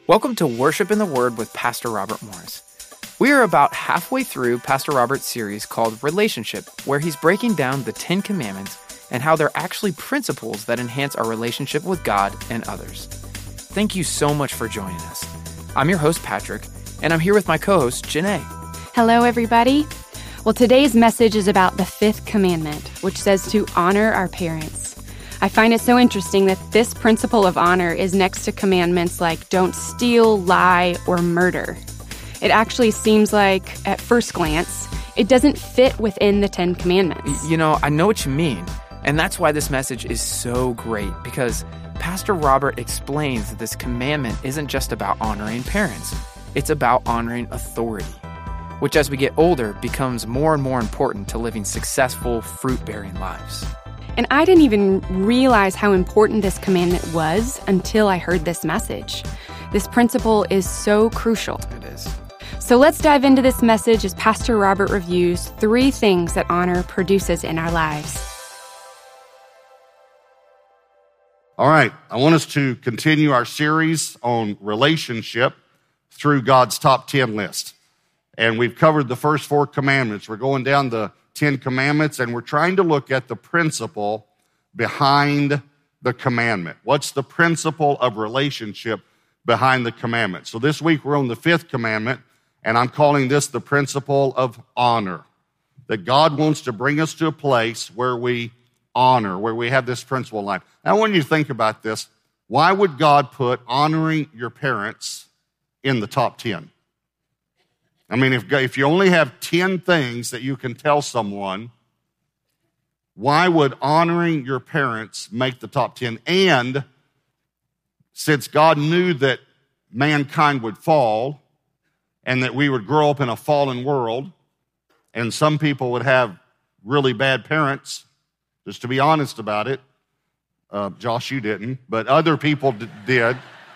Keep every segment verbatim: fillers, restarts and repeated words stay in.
Welcome to Worship in the Word with Pastor Robert Morris. We are about halfway through Pastor Robert's series called Relationship, where he's breaking down the Ten Commandments and how they're actually principles that enhance our relationship with God and others. Thank you so much for joining us. I'm your host, Patrick, and I'm here with my co-host, Janae. Hello, everybody. Well, today's message is about the fifth commandment, which says to honor our parents. I find it so interesting that this principle of honor is next to commandments like don't steal, lie, or murder. It actually seems like, at first glance, it doesn't fit within the Ten Commandments. You know, I know what you mean, and that's why this message is so great, because Pastor Robert explains that this commandment isn't just about honoring parents. It's about honoring authority, which as we get older becomes more and more important to living successful, fruit-bearing lives. And I didn't even realize how important this commandment was until I heard this message. This principle is so crucial. It is. So let's dive into this message as Pastor Robert reviews three things that honor produces in our lives. All right, I want us to continue our series on relationship through God's top ten list. And we've covered the first four commandments. We're going down the Ten Commandments, and we're trying to look at the principle behind the commandment. What's the principle of relationship behind the commandment? So this week we're on the fifth commandment, and I'm calling this the principle of honor. That God wants to bring us to a place where we honor, where we have this principle in life. Now, I want you to think about this. Why would God put honoring your parents in the top ten? I mean, if, if you only have ten things that you can tell someone, why would honoring your parents make the top ten? And since God knew that mankind would fall and that we would grow up in a fallen world and some people would have really bad parents, just to be honest about it, uh, Josh, you didn't, but other people d- did.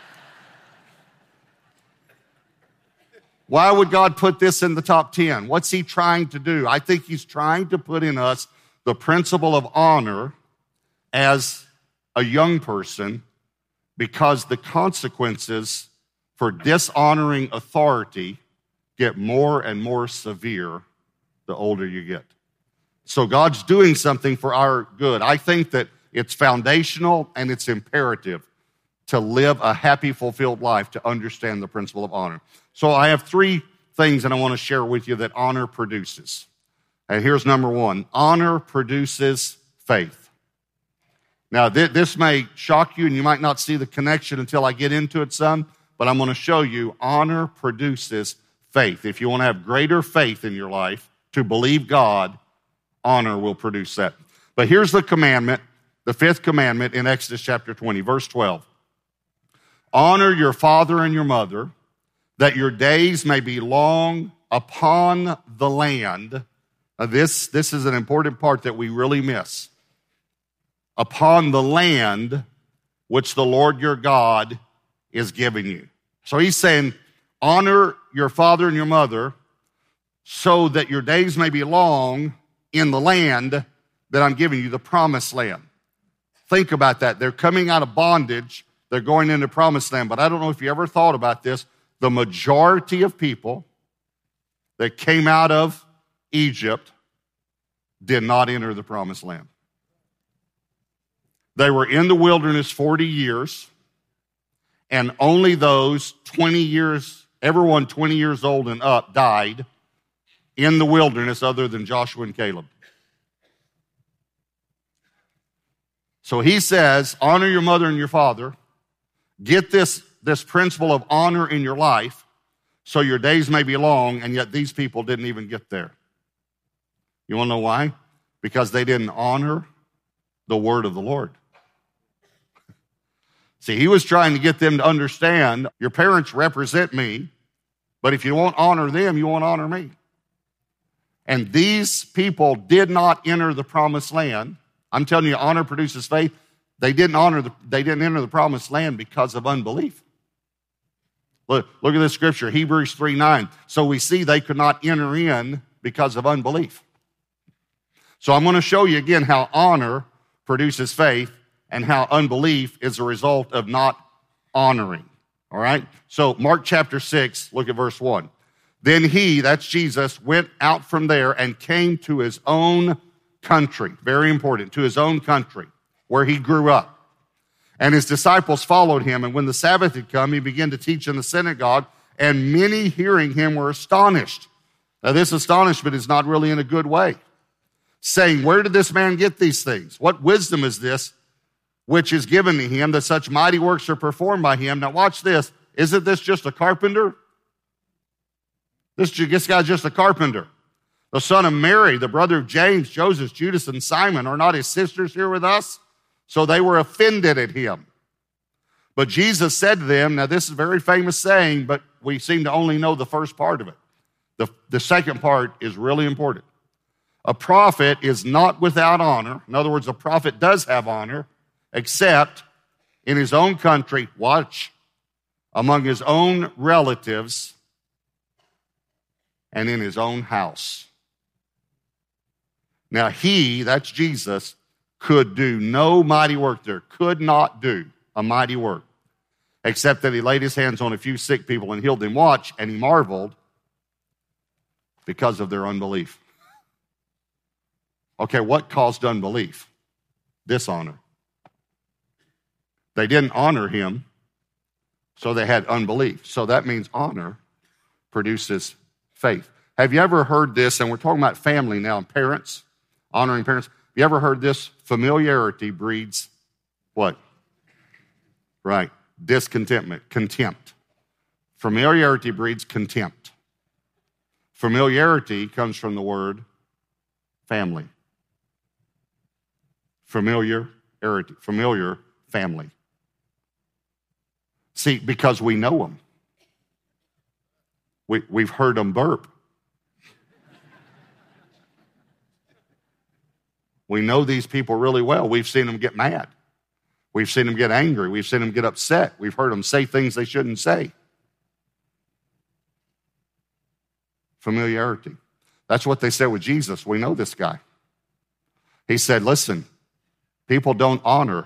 Why would God put this in the top ten? What's he trying to do? I think he's trying to put in us the principle of honor as a young person, because the consequences for dishonoring authority get more and more severe the older you get. So God's doing something for our good. I think that it's foundational and it's imperative to live a happy, fulfilled life, to understand the principle of honor. So I have three things that I want to share with you that honor produces. And here's number one. Honor produces faith. Now, th- this may shock you, and you might not see the connection until I get into it some, but I'm going to show you honor produces faith. If you want to have greater faith in your life, to believe God, honor will produce that. But here's the commandment, the fifth commandment in Exodus chapter twenty, verse twelve. Honor your father and your mother, that your days may be long upon the land. Now this, this is an important part that we really miss. Upon the land which the Lord your God is giving you. So he's saying, honor your father and your mother so that your days may be long in the land that I'm giving you, the promised land. Think about that. They're coming out of bondage. They're going into promised land. But I don't know if you ever thought about this. The majority of people that came out of Egypt did not enter the promised land. They were in the wilderness forty years, and only those twenty years, everyone twenty years old and up died in the wilderness other than Joshua and Caleb. So he says, honor your mother and your father. Get this, this principle of honor in your life so your days may be long, and yet these people didn't even get there. You want to know why? Because they didn't honor the word of the Lord. See, he was trying to get them to understand, your parents represent me, but if you won't honor them, you won't honor me. And these people did not enter the promised land. I'm telling you, honor produces faith. They didn't honor the, they didn't enter the promised land because of unbelief. Look, look at this scripture, Hebrews three nine. So we see they could not enter in because of unbelief. So I'm going to show you again how honor produces faith and how unbelief is a result of not honoring. All right? So Mark chapter six, look at verse one. Then he, that's Jesus, went out from there and came to his own country. Very important, to his own country, where he grew up. And his disciples followed him. And when the Sabbath had come, he began to teach in the synagogue, and many hearing him were astonished. Now this astonishment is not really in a good way, saying, where did this man get these things? What wisdom is this which is given to him, that such mighty works are performed by him? Now watch this. Isn't this just a carpenter? This, this guy's just a carpenter. The son of Mary, the brother of James, Joseph, Judas, and Simon, are not his sisters here with us? So they were offended at him. But Jesus said to them, now this is a very famous saying, but we seem to only know the first part of it. The, the second part is really important. A prophet is not without honor. In other words, a prophet does have honor, except in his own country, watch, among his own relatives, and in his own house. Now he, that's Jesus, could do no mighty work there, could not do a mighty work, except that he laid his hands on a few sick people and healed them. Watch, and he marveled because of their unbelief. Okay, what caused unbelief? Dishonor. They didn't honor him, so they had unbelief. So that means honor produces faith. Have you ever heard this, and we're talking about family now, and parents, honoring parents. Have you ever heard this? Familiarity breeds what? Right, discontentment, contempt. Familiarity breeds contempt. Familiarity comes from the word family. Familiarity, familiar family. See, because we know them. We, we've heard them burp. We know these people really well. We've seen them get mad. We've seen them get angry. We've seen them get upset. We've heard them say things they shouldn't say. Familiarity. That's what they said with Jesus. We know this guy. He said, listen, people don't honor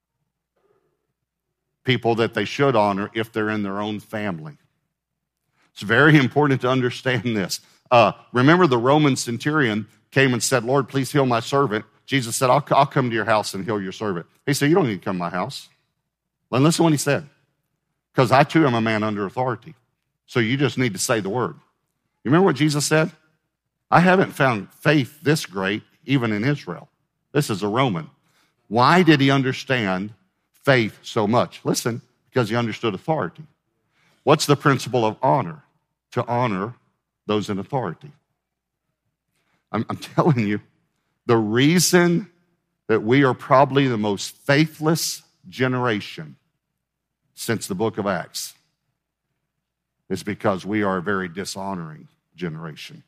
people that they should honor if they're in their own family. It's very important to understand this. Uh, remember the Roman centurion came and said, Lord, please heal my servant. Jesus said, I'll, I'll come to your house and heal your servant. He said, you don't need to come to my house. And listen to what he said. Because I too am a man under authority. So you just need to say the word. You remember what Jesus said? I haven't found faith this great, even in Israel. This is a Roman. Why did he understand faith so much? Listen, because he understood authority. What's the principle of honor? To honor those in authority. I'm, I'm telling you, the reason that we are probably the most faithless generation since the book of Acts is because we are a very dishonoring generation.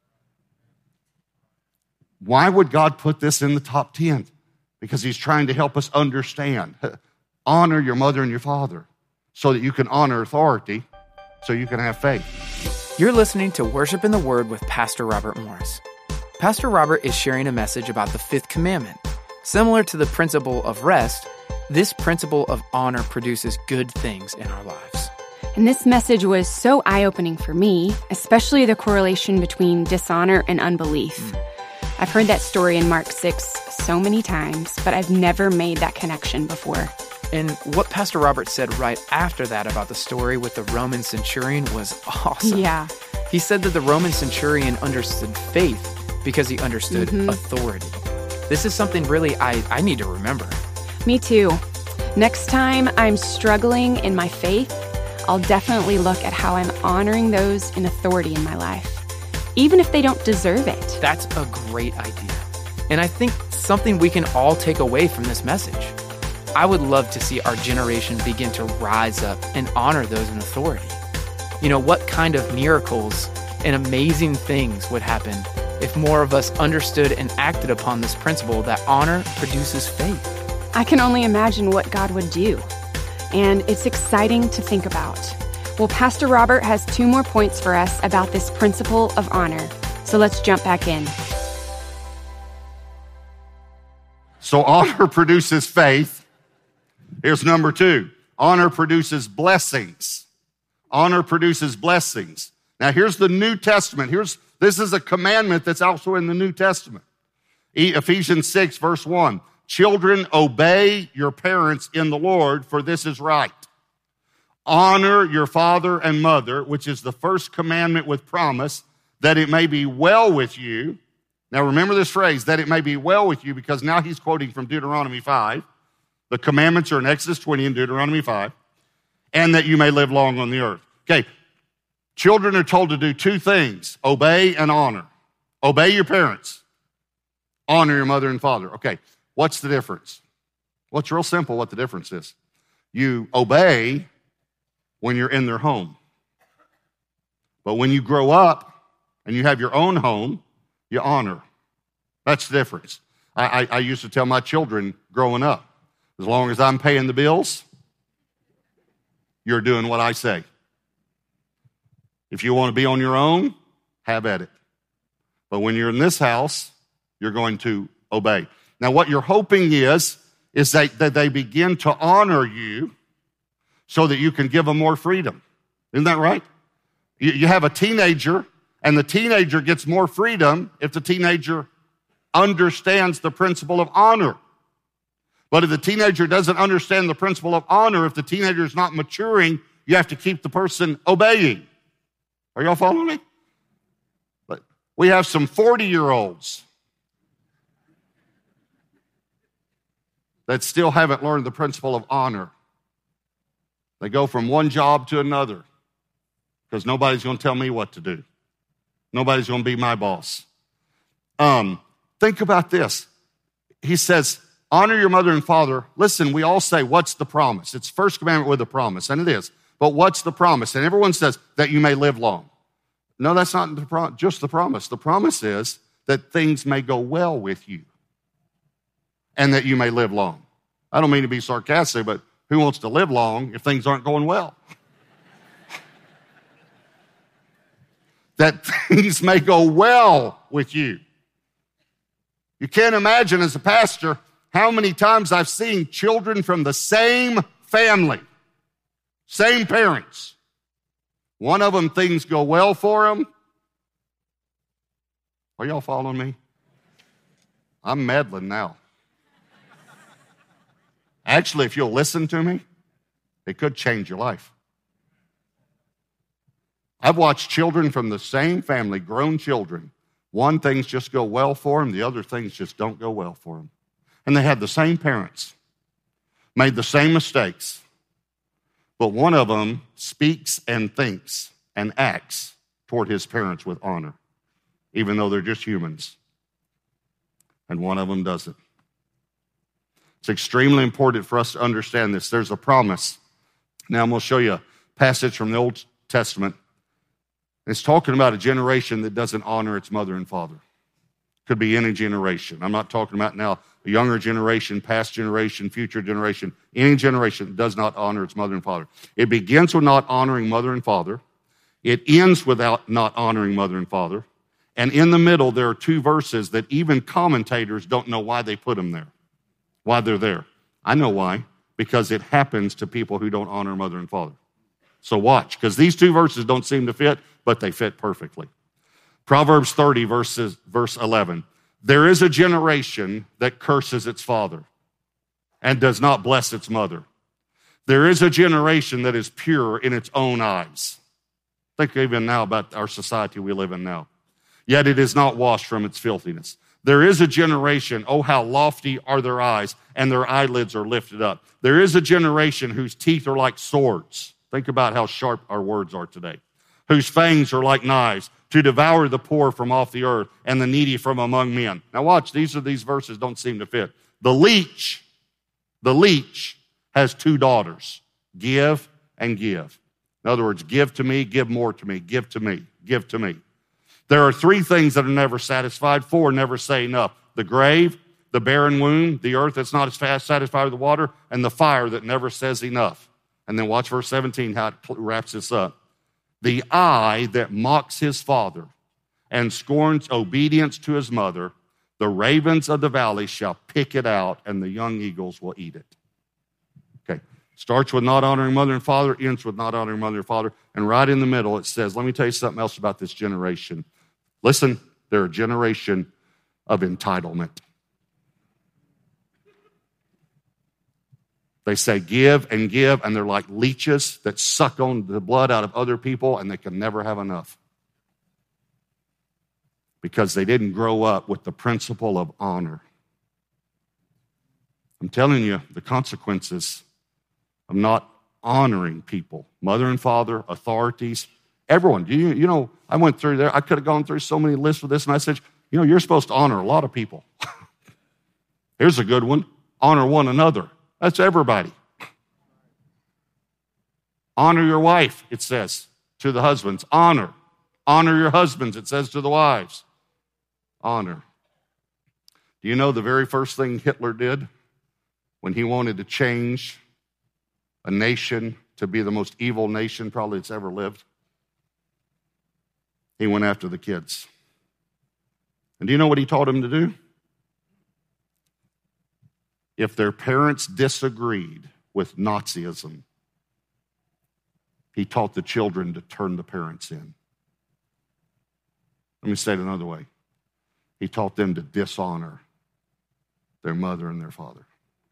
Why would God put this in the top ten? Because he's trying to help us understand. Honor your mother and your father so that you can honor authority, so you can have faith. You're listening to Worship in the Word with Pastor Robert Morris. Pastor Robert is sharing a message about the fifth commandment. Similar to the principle of rest, this principle of honor produces good things in our lives. And this message was so eye-opening for me, especially the correlation between dishonor and unbelief. Mm. I've heard that story in Mark six so many times, but I've never made that connection before. And what Pastor Robert said right after that about the story with the Roman centurion was awesome. Yeah. He said that the Roman centurion understood faith because he understood mm-hmm. authority. This is something really I, I need to remember. Me too. Next time I'm struggling in my faith, I'll definitely look at how I'm honoring those in authority in my life, even if they don't deserve it. That's a great idea. And I think something we can all take away from this message. I would love to see our generation begin to rise up and honor those in authority. You know, what kind of miracles and amazing things would happen if more of us understood and acted upon this principle that honor produces faith? I can only imagine what God would do. And it's exciting to think about. Well, Pastor Robert has two more points for us about this principle of honor. So let's jump back in. So honor produces faith. Here's number two. Honor produces blessings. Honor produces blessings. Now here's the New Testament. Here's this is a commandment that's also in the New Testament. Ephesians six, verse one. Children, obey your parents in the Lord, for this is right. Honor your father and mother, which is the first commandment with promise, that it may be well with you. Now remember this phrase, that it may be well with you, because now he's quoting from Deuteronomy five. The commandments are in Exodus twenty and Deuteronomy five. And that you may live long on the earth. Okay, children are told to do two things, obey and honor. Obey your parents. Honor your mother and father. Okay, what's the difference? Well, it's real simple what the difference is. You obey when you're in their home. But when you grow up and you have your own home, you honor. That's the difference. I, I, I used to tell my children growing up, as long as I'm paying the bills, you're doing what I say. If you want to be on your own, have at it. But when you're in this house, you're going to obey. Now, what you're hoping is, is that, that they begin to honor you so that you can give them more freedom. Isn't that right? You, you have a teenager, and the teenager gets more freedom if the teenager understands the principle of honor. But if the teenager doesn't understand the principle of honor, if the teenager is not maturing, you have to keep the person obeying. Are y'all following me? But we have some forty-year-olds that still haven't learned the principle of honor. They go from one job to another because nobody's going to tell me what to do. Nobody's going to be my boss. Um, think about this. He says, honor your mother and father. Listen, we all say, what's the promise? It's first commandment with a promise, and it is. But what's the promise? And everyone says that you may live long. No, that's not the pro- just the promise. The promise is that things may go well with you and that you may live long. I don't mean to be sarcastic, but who wants to live long if things aren't going well? That things may go well with you. You can't imagine as a pastor how many times I've seen children from the same family, same parents. One of them, things go well for them. Are y'all following me? I'm meddling now. Actually, if you'll listen to me, it could change your life. I've watched children from the same family, grown children. One, things just go well for them. The other things just don't go well for them. And they had the same parents, made the same mistakes. But one of them speaks and thinks and acts toward his parents with honor, even though they're just humans. And one of them doesn't. It's extremely important for us to understand this. There's a promise. Now I'm going to show you a passage from the Old Testament. It's talking about a generation that doesn't honor its mother and father. Could be any generation. I'm not talking about now a younger generation, past generation, future generation. Any generation that does not honor its mother and father. It begins with not honoring mother and father. It ends without not honoring mother and father. And in the middle, there are two verses that even commentators don't know why they put them there. Why they're there. I know why. Because it happens to people who don't honor mother and father. So watch, because these two verses don't seem to fit, but they fit perfectly. Proverbs thirty, verses, verse eleven. There is a generation that curses its father and does not bless its mother. There is a generation that is pure in its own eyes. Think even now about our society we live in now. Yet it is not washed from its filthiness. There is a generation, oh, how lofty are their eyes, and their eyelids are lifted up. There is a generation whose teeth are like swords. Think about how sharp our words are today. Whose fangs are like knives, to devour the poor from off the earth and the needy from among men. Now watch, these are these verses don't seem to fit. The leech, the leech has two daughters, give and give. In other words, give to me, give more to me, give to me, give to me. There are three things that are never satisfied, four never say enough. The grave, the barren womb, the earth that's not as fast satisfied with the water, and the fire that never says enough. And then watch verse seventeen, how it wraps this up. The eye that mocks his father and scorns obedience to his mother, the ravens of the valley shall pick it out, and the young eagles will eat it. Okay, Starts with not honoring mother and father, ends with not honoring mother and father. And right in the middle it says, let me tell you something else about this generation. Listen, they're a generation of entitlement. They say give and give, and they're like leeches that suck on the blood out of other people, and they can never have enough. Because they didn't grow up with the principle of honor. I'm telling you, the consequences of not honoring people, mother and father, authorities, everyone. You, you know, I went through there. I could have gone through so many lists with this message. You know, you're supposed to honor a lot of people. Here's a good one. Honor one another. That's everybody. Honor your wife, it says to the husbands. Honor. Honor your husbands, it says to the wives. Honor. Do you know the very first thing Hitler did when he wanted to change a nation to be the most evil nation probably that's ever lived? He went after the kids. And do you know what he taught them to do? If their parents disagreed with Nazism, he taught the children to turn the parents in. Let me say it another way. He taught them to dishonor their mother and their father.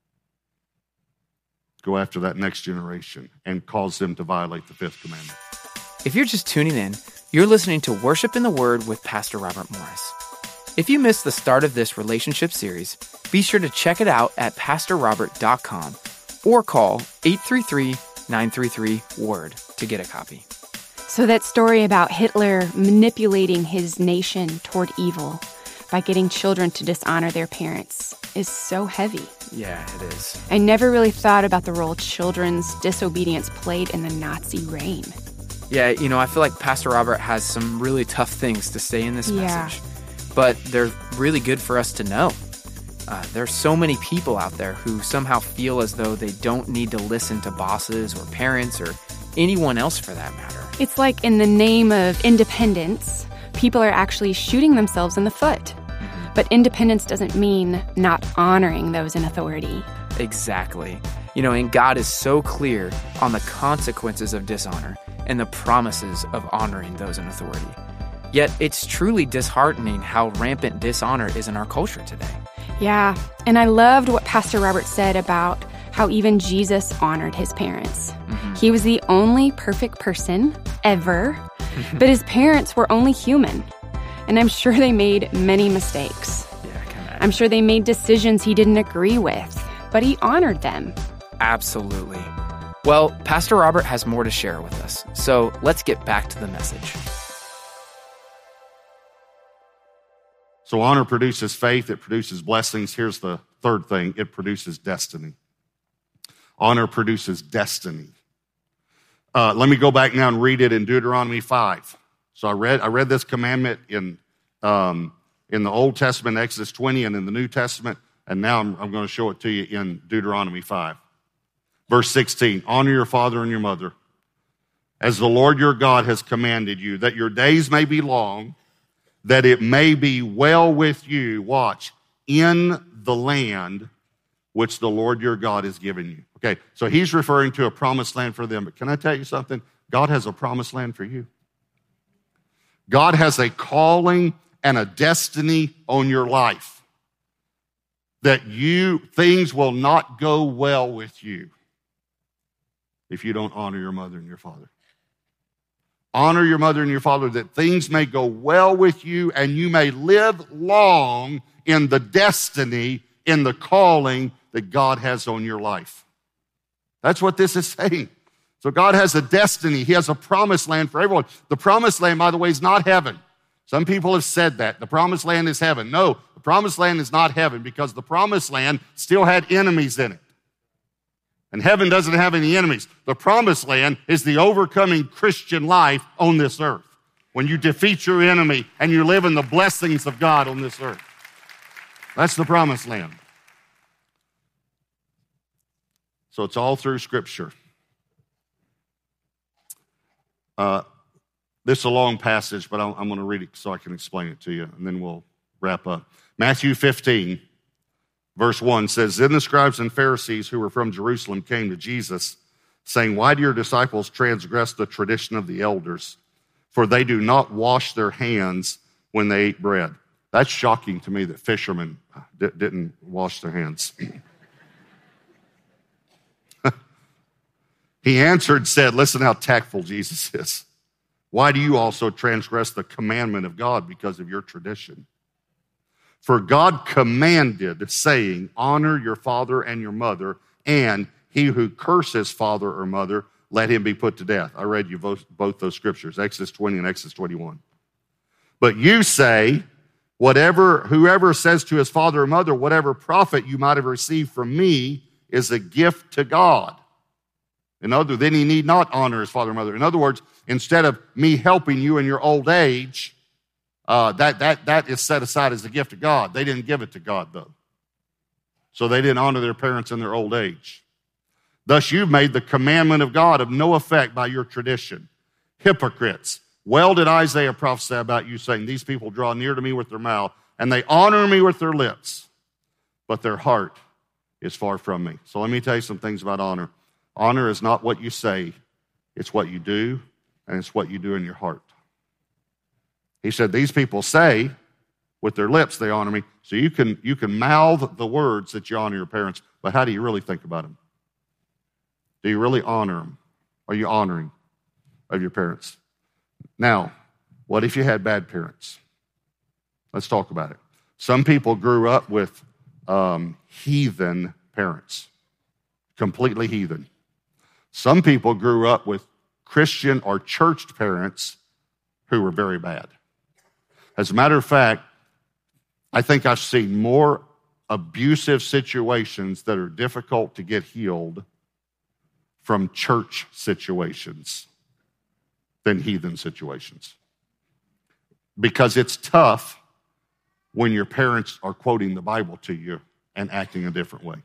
Go after that next generation and cause them to violate the fifth commandment. If you're just tuning in, you're listening to Worship in the Word with Pastor Robert Morris. If you missed the start of this relationship series, be sure to check it out at pastor robert dot com or call eight three three, nine three three, word to get a copy. So that story about Hitler manipulating his nation toward evil by getting children to dishonor their parents is so heavy. Yeah, it is. I never really thought about the role children's disobedience played in the Nazi reign. Yeah, you know, I feel like Pastor Robert has some really tough things to say in this Yeah. message, but they're really good for us to know. Uh, there's so many people out there who somehow feel as though they don't need to listen to bosses or parents or anyone else for that matter. It's like in the name of independence, people are actually shooting themselves in the foot. But independence doesn't mean not honoring those in authority. Exactly. You know, and God is so clear on the consequences of dishonor and the promises of honoring those in authority. Yet it's truly disheartening how rampant dishonor is in our culture today. Yeah, and I loved what Pastor Robert said about how even Jesus honored his parents. Mm-hmm. He was the only perfect person ever, but his parents were only human. And I'm sure they made many mistakes. Yeah, I can imagine. I'm sure they made decisions he didn't agree with, but he honored them. Absolutely. Well, Pastor Robert has more to share with us, so let's get back to the message. So honor produces faith, it produces blessings. Here's the third thing, it produces destiny. Honor produces destiny. Uh, let me go back now and read it in Deuteronomy five. So I read I read this commandment in um, in the Old Testament, Exodus twenty, and in the New Testament, and now I'm, I'm going to show it to you in Deuteronomy five. Verse sixteen, honor your father and your mother, as the Lord your God has commanded you, that your days may be long, that it may be well with you, watch, in the land which the Lord your God has given you. Okay, so he's referring to a promised land for them, but can I tell you something? God has a promised land for you. God has a calling and a destiny on your life that you, things will not go well with you if you don't honor your mother and your father. Honor your mother and your father that things may go well with you and you may live long in the destiny, in the calling that God has on your life. That's what this is saying. So God has a destiny. He has a promised land for everyone. The promised land, by the way, is not heaven. Some people have said that. The promised land is heaven. No, the promised land is not heaven because the promised land still had enemies in it. And heaven doesn't have any enemies. The promised land is the overcoming Christian life on this earth. When you defeat your enemy and you live in the blessings of God on this earth. That's the promised land. So it's all through Scripture. Uh, this is a long passage, but I'm, I'm going to read it so I can explain it to you, and then we'll wrap up. Matthew fifteen, Verse one says, Then the scribes and Pharisees who were from Jerusalem came to Jesus, saying, Why do your disciples transgress the tradition of the elders? For they do not wash their hands when they eat bread. That's shocking to me that fishermen d- didn't wash their hands. He answered, said, listen how tactful Jesus is. Why do you also transgress the commandment of God because of your tradition? For God commanded, saying, honor your father and your mother, and he who curses father or mother, let him be put to death. I read you both, both those scriptures, Exodus twenty and Exodus twenty-one. But you say, whatever, whoever says to his father or mother, whatever profit you might have received from me is a gift to God. In other words, then he need not honor his father or mother. In other words, instead of me helping you in your old age, uh, that, that, that is set aside as a gift to God. They didn't give it to God, though. So they didn't honor their parents in their old age. Thus you've made the commandment of God of no effect by your tradition. Hypocrites. Well did Isaiah prophesy about you, saying, these people draw near to me with their mouth, and they honor me with their lips, but their heart is far from me. So let me tell you some things about honor. Honor is not what you say, it's what you do, and it's what you do in your heart. He said, these people say, with their lips they honor me. So you can, you can mouth the words that you honor your parents, but how do you really think about them? Do you really honor them? Are you honoring of your parents? Now, what if you had bad parents? Let's talk about it. Some people grew up with um, heathen parents, completely heathen. Some people grew up with Christian or churched parents who were very bad. As a matter of fact, I think I've seen more abusive situations that are difficult to get healed from church situations than heathen situations. Because it's tough when your parents are quoting the Bible to you and acting a different way.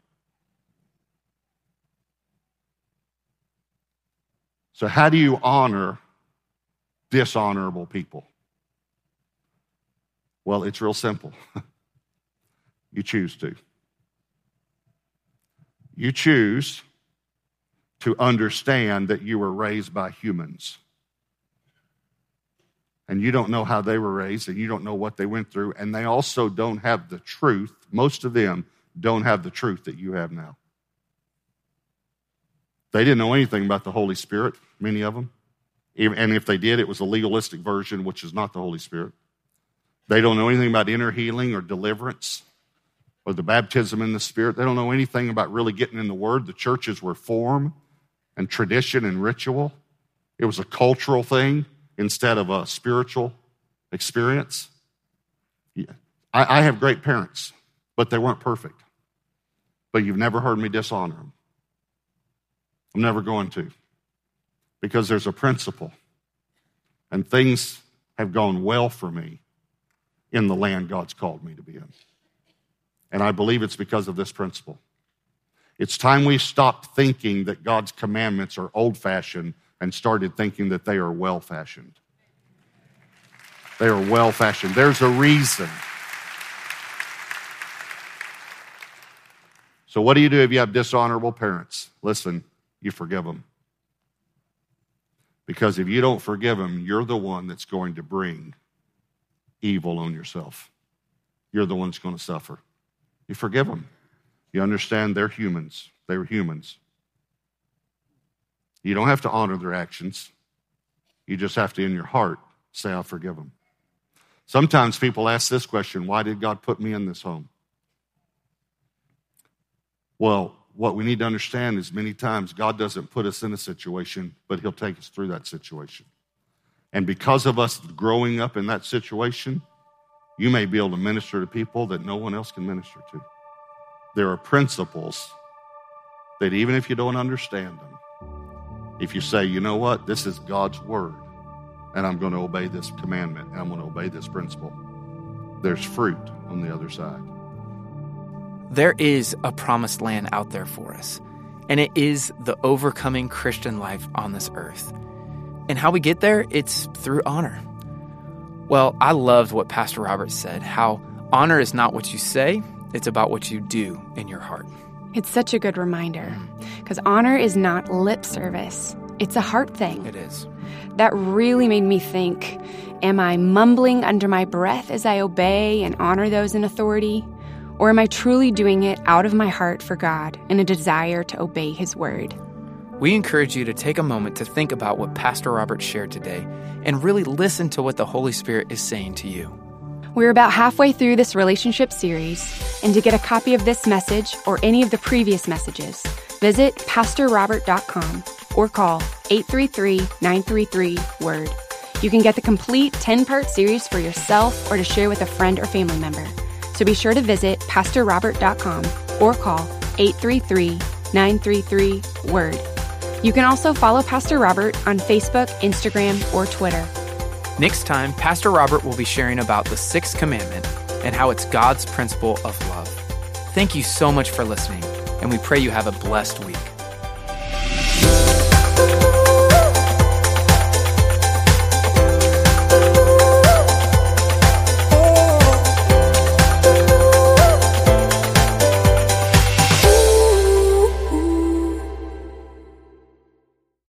So how do you honor dishonorable people? Well, it's real simple. You choose to. You choose to understand that you were raised by humans. And you don't know how they were raised, and you don't know what they went through, and they also don't have the truth. Most of them don't have the truth that you have now. They didn't know anything about the Holy Spirit, many of them. And if they did, it was a legalistic version, which is not the Holy Spirit. They don't know anything about inner healing or deliverance or the baptism in the Spirit. They don't know anything about really getting in the Word. The churches were form and tradition and ritual. It was a cultural thing instead of a spiritual experience. Yeah. I, I have great parents, but they weren't perfect. But you've never heard me dishonor them. I'm never going to, because there's a principle, and things have gone well for me in the land God's called me to be in. And I believe it's because of this principle. It's time we stopped thinking that God's commandments are old-fashioned and started thinking that they are well-fashioned. They are well-fashioned. There's a reason. So what do you do if you have dishonorable parents? Listen, you forgive them. Because if you don't forgive them, you're the one that's going to bring evil on yourself. You're the one that's going to suffer. You forgive them. You understand they're humans. They were humans. You don't have to honor their actions. You just have to, in your heart, say, I forgive them. Sometimes people ask this question, why did God put me in this home? Well, what we need to understand is many times God doesn't put us in a situation, but he'll take us through that situation. And because of us growing up in that situation, you may be able to minister to people that no one else can minister to. There are principles that even if you don't understand them, if you say, you know what, this is God's word, and I'm going to obey this commandment, and I'm going to obey this principle, there's fruit on the other side. There is a promised land out there for us, and it is the overcoming Christian life on this earth. And how we get there, it's through honor. Well, I loved what Pastor Robert said, how honor is not what you say, it's about what you do in your heart. It's such a good reminder, because honor is not lip service. It's a heart thing. It is. That really made me think, am I mumbling under my breath as I obey and honor those in authority? Or am I truly doing it out of my heart for God in a desire to obey His word? We encourage you to take a moment to think about what Pastor Robert shared today and really listen to what the Holy Spirit is saying to you. We're about halfway through this relationship series, and to get a copy of this message or any of the previous messages, visit pastor robert dot com or call eight three three, nine three three, word. You can get the complete ten-part series for yourself or to share with a friend or family member. So be sure to visit pastor robert dot com or call eight three three, nine three three, word. You can also follow Pastor Robert on Facebook, Instagram, or Twitter. Next time, Pastor Robert will be sharing about the sixth commandment and how it's God's principle of love. Thank you so much for listening, and we pray you have a blessed week.